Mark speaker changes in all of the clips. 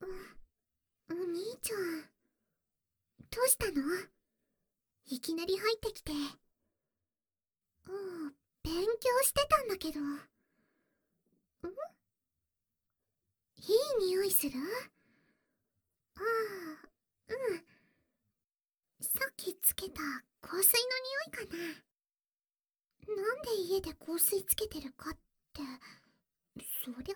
Speaker 1: お兄ちゃん、どうしたの？いきなり入ってきて。勉強してたんだけど。いい匂いする？ああ、うん。さっきつけた香水の匂いかな。なんで家で香水つけてるかって、そりゃ、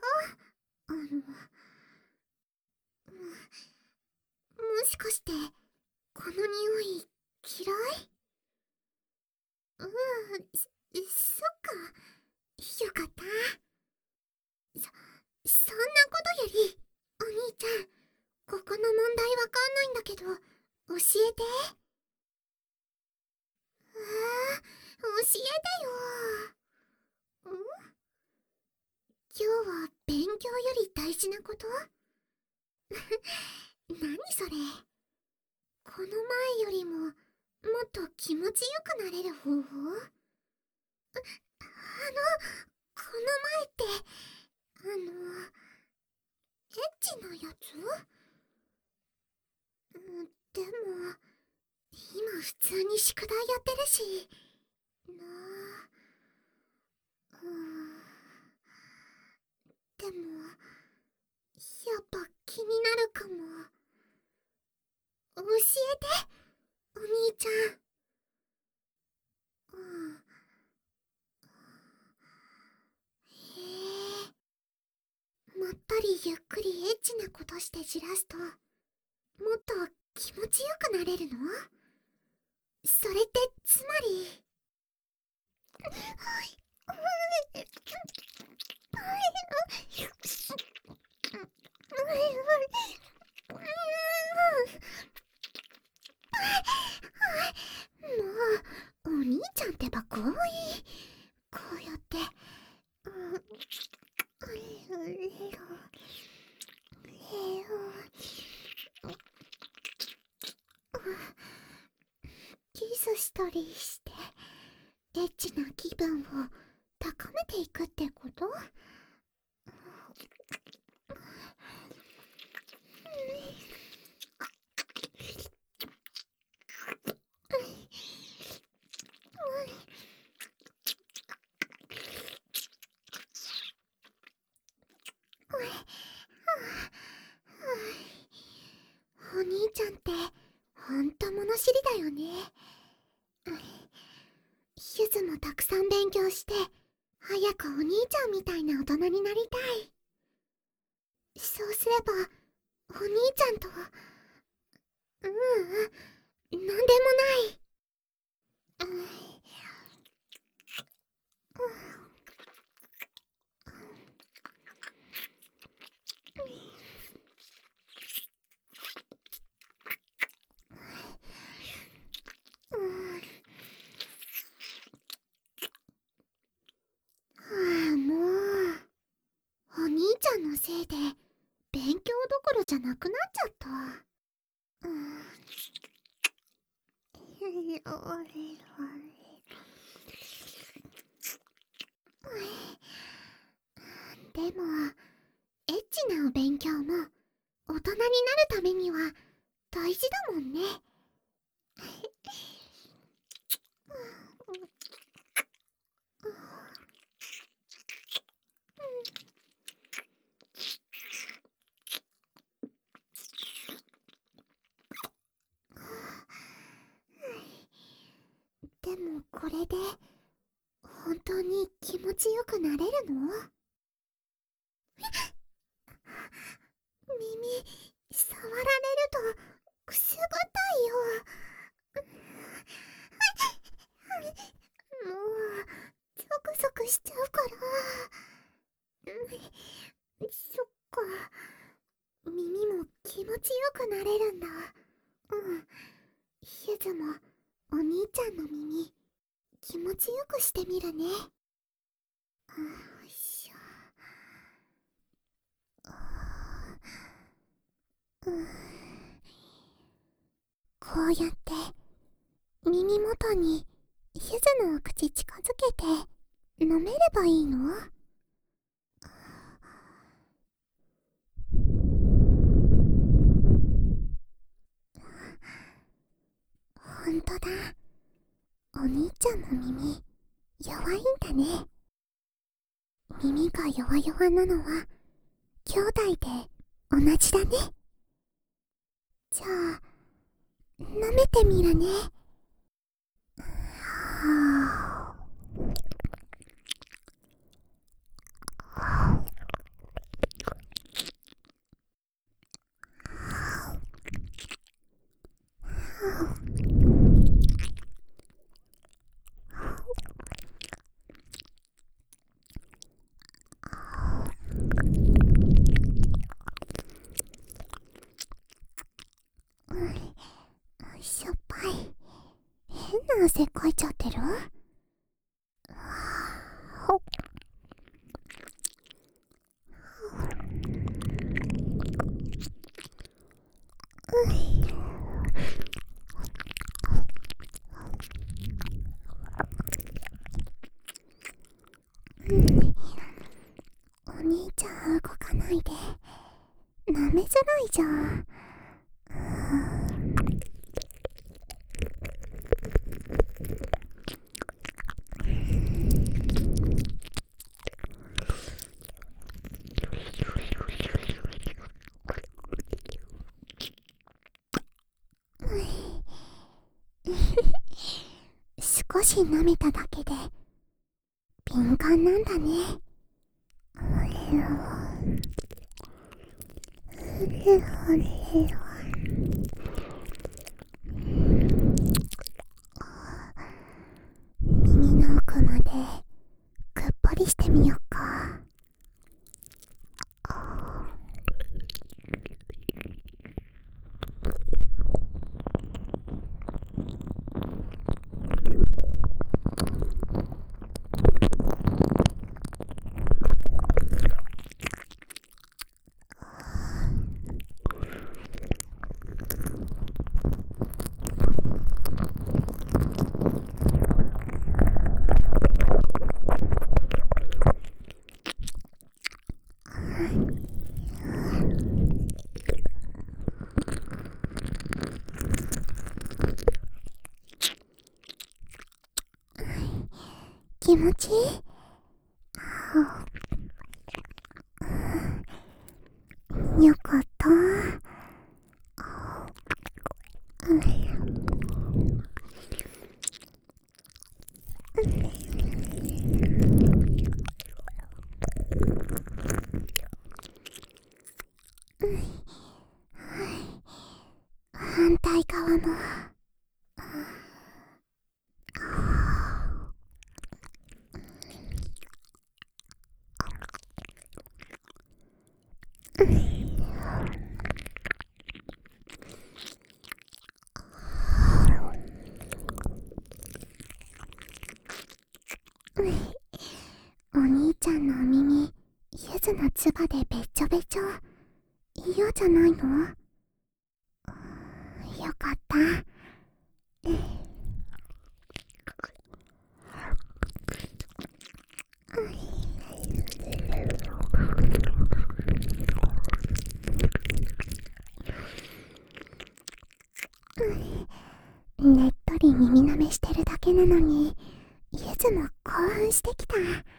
Speaker 1: もしかして、この匂い、嫌い？そっか。よかった。そんなことより、お兄ちゃん、ここの問題わかんないんだけど、教えて。教えてよ。今日は勉強より大事なこと？何それ。この前よりも、もっと気持ちよくなれる方法？この前って、エッチなやつ？でも、今普通に宿題やってるし、なあ、でも、やっぱ気になるかも。教えて、お兄ちゃん。へえ、まったりゆっくりエッチなことしてじらすと、もっと気持ちよくなれるの？それってつまり。もう、お兄ちゃんってばこうやって、キスしたりして、エッチな気分を高めていくってこと？お兄ちゃんってほんと物知りだよね。ゆずもたくさん勉強して、早くお兄ちゃんみたいな大人になりたい。そうすれば、お兄ちゃんと。なんでもない。もう、お兄ちゃんのせいで、勉強どころじゃなくなっちゃった。でも、エッチなお勉強も、大人になるためには、大事だもんね。でもこれで本当に気持ちよくなれるの？耳触られるとくすぐったいよ。もうゾクゾクしちゃうから。そっか、耳も気持ちよくなれるんだ。ゆずもお兄ちゃんの耳気持ちよくしてみるね。よいしょ。こうやって耳元にゆずのお口近づけて飲めればいいの？ とだ。お兄ちゃんの耳、弱いんだね。耳が弱々なのは、兄弟で同じだね。じゃあ、舐めてみるね。はぁ。しょっぱい。変な汗かいちゃってる？ほっ。お兄ちゃん動かないで。舐めづらいじゃん。少し舐めただけで敏感なんだね。耳の奥までくっぽりしてみよっか。気持ちいい？よかった。反対側も。お兄ちゃんのお耳、ゆずのつばでべっちょべちょ。嫌じゃないの？よかった。ねっとり耳舐めしてるだけなのに、ゆずも興奮してきた。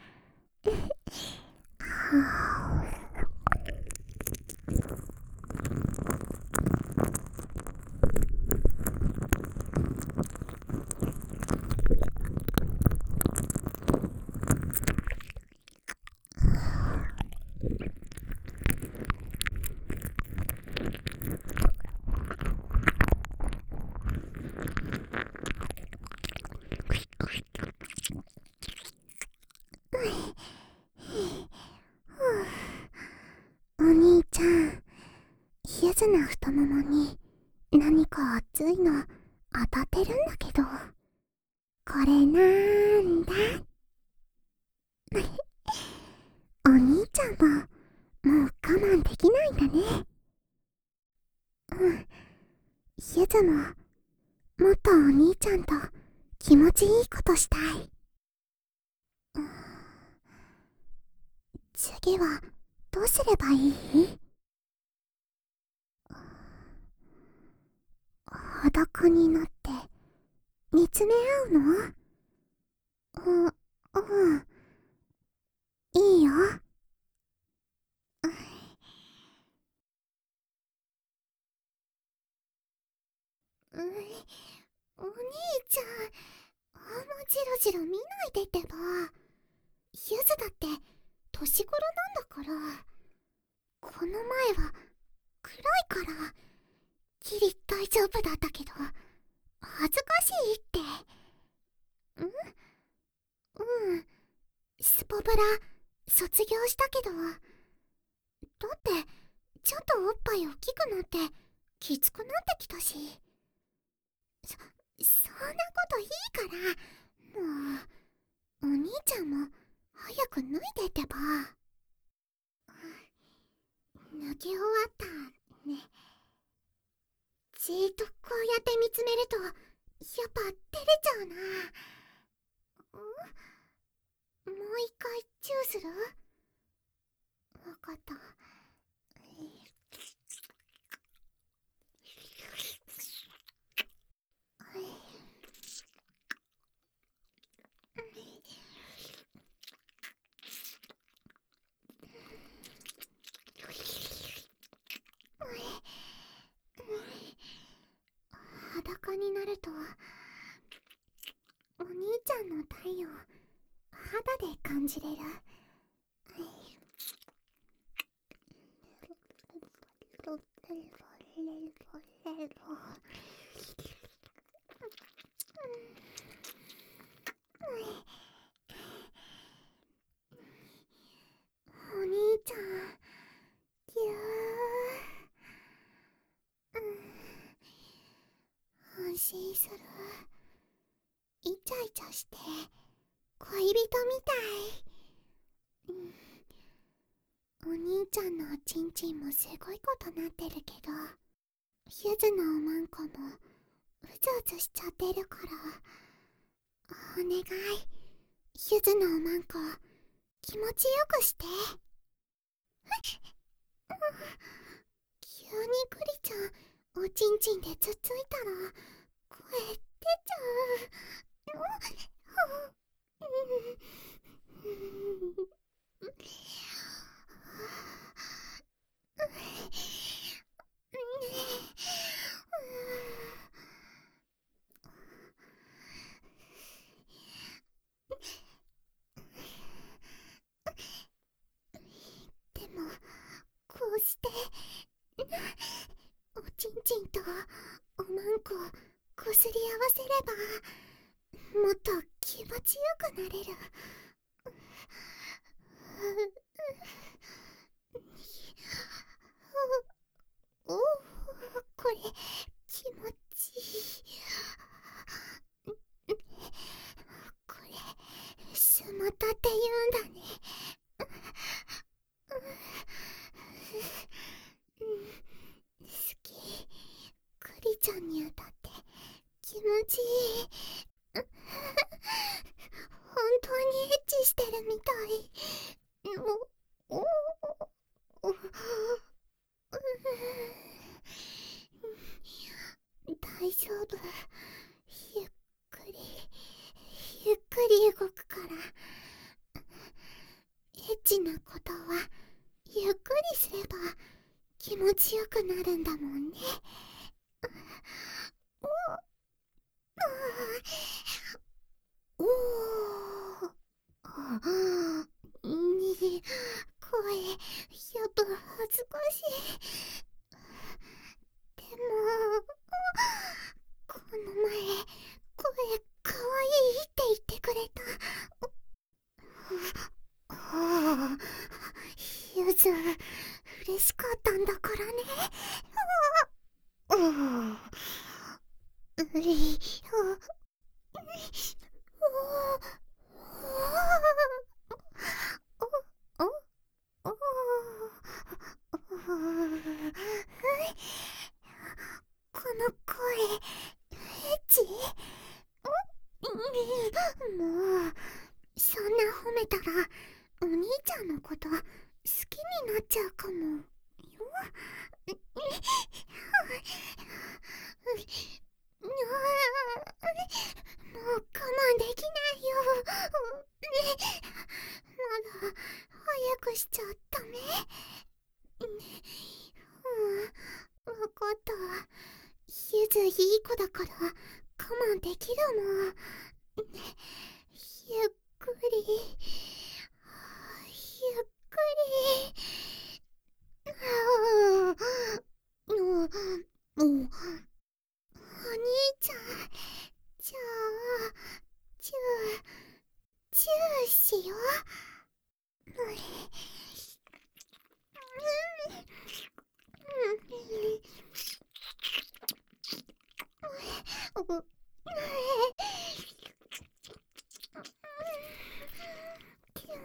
Speaker 1: お兄ちゃん、ゆずの太ももに何か熱いの当たってるんだけど、これなんだ？お兄ちゃんももう我慢できないんだね。ゆずももっとお兄ちゃんと気持ちいいことしたい。次はどうすればいい？裸になって見つめ合うの？うん。いいよ。うん、お兄ちゃん、あんまジロジロ見ないでってば。ゆずだって年頃なんだから。この前は暗いからギリ大丈夫だったけど、恥ずかしいって。うん、スポブラ卒業したけど、だってちょっとおっぱい大きくなってきつくなってきたし。そんなこといいから、もうお兄ちゃんも早く脱いでってば。脱ぎ終わったね。じーっとこうやって見つめるとやっぱ照れちゃうな。もう一回チューする？わかった。裸になるとお兄ちゃんの体温肌で感じれる。お兄ちゃん、ぎゅー。安心する。イチャイチャして恋人みたい。お兄ちゃんのおちんちんもすごいことなってるけど、ゆずのおまんこもうずうずしちゃってるから。お願い、ゆずのおまんこ気持ちよくして。急にクリちゃんおちんちんでつっついたら声出ちゃう。でもこうしておちんちんとおまんここすり合わせればもっと気持ちよくなれる。おお、これ気持ちいい。これスマタって言うんだね。好き。クリちゃんに歌って気持ちいい。本当にエッチしてるみたい。おおお、大丈夫。ゆっくりゆっくり動くから。エッチなことはゆっくりすれば気持ちよくなるんだもんね。おお、に声やっぱ恥ずかしい。でもこの前声かわいいって言ってくれた。はあ、ゆず嬉しかったんだからね。ういおおおこの声エッチ？もうそんな褒めたらお兄ちゃんのこと好きになっちゃうかもよ。 もう我慢できないよ。まだ早くしちゃダメ？わかったわ。ゆずいい子だから我慢できるもん。ゆっくり、ゆっくり。お兄ちゃん、じゃあチューチューしよう。気持ちいい。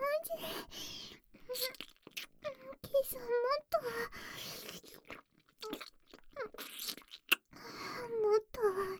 Speaker 1: キスもっともっと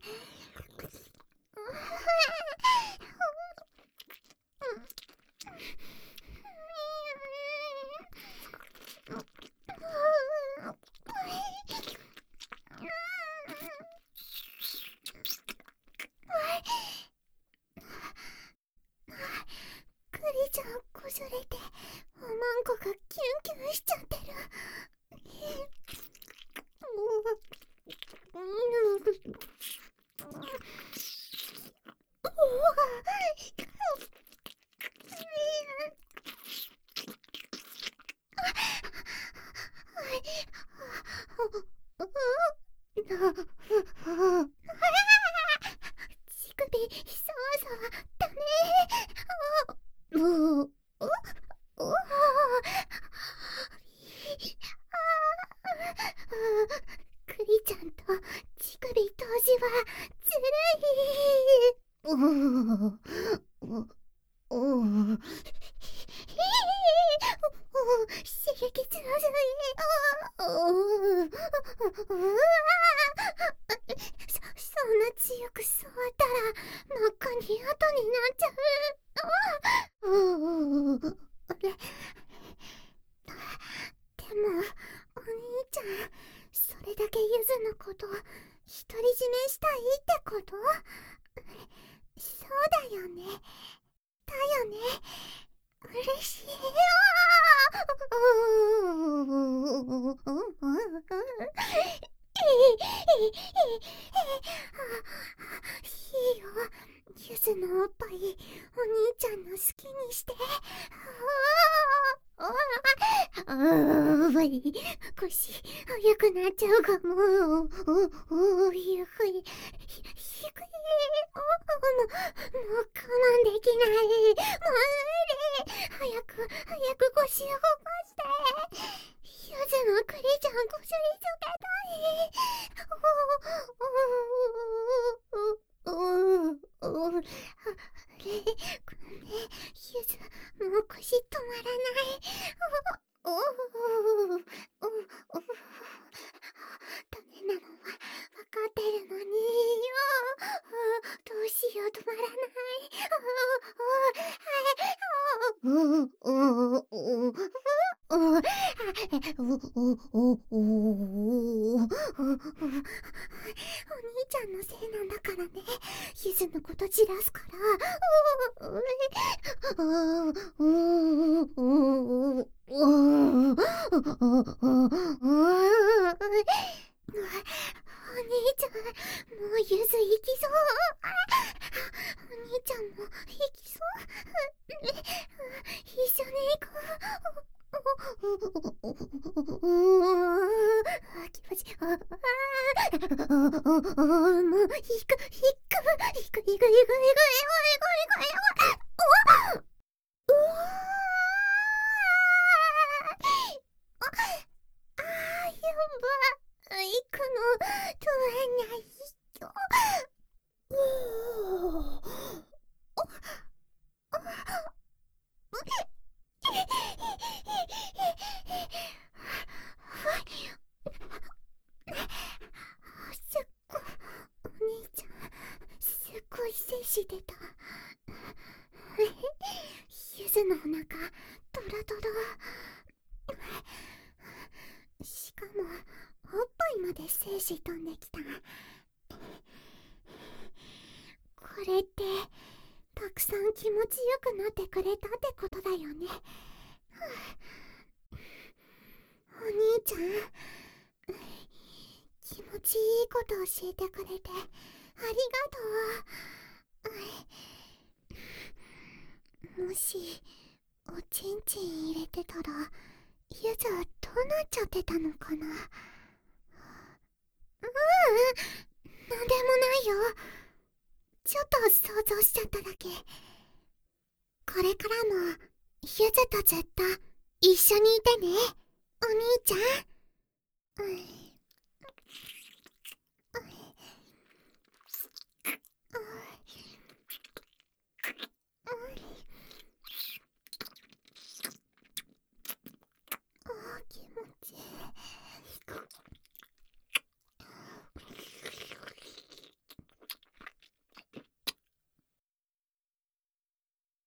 Speaker 1: クリちゃんこすれておまんこがキュンキュンしちゃってる。乳首さわさわダメ。もうクリちゃんと乳首同時はずるい。刺激強すぎ。そんな強く触ったら真っ赤に後になっちゃう。でもお兄ちゃん、それだけゆずのこと独り占めしたいってこと？そうだよね。だよね。嬉しいよ。いいよ。ゆずのおっぱいお兄ちゃんの好きにして。腰速くなっちゃうかも。ゆっくり低い。もう我慢できない。無理。早く腰を動かして。ゆずのクリちゃんこすりつけたい。あれ、ごめん、ゆず、もう腰止まらない。ダメなのは分かってるのによ。どうしよう、止まらない。お兄ちゃんのせいなんだからね。ゆずのことじらすから。お兄ちゃん、もうゆず行きそう。お兄ちゃんも行きそう。一緒に行こう。気持ちいい。もう行く。うわやば。行くの取れないよ。すっごいお兄ちゃん、すっごい精子出た。ゆずのお腹ドロドロ。しかもおっぱいまで精子飛んできた。 れってたくさん気持ちよくなってくれたってことだよね。お兄ちゃん、気持ちいいこと教えてくれてありがとう。もしおちんちん入れてたらゆずどうなっちゃってたのかな。なんでもないよ。ちょっと想像しちゃっただけ。これからもゆずとずっと一緒にいてね、お兄ちゃん。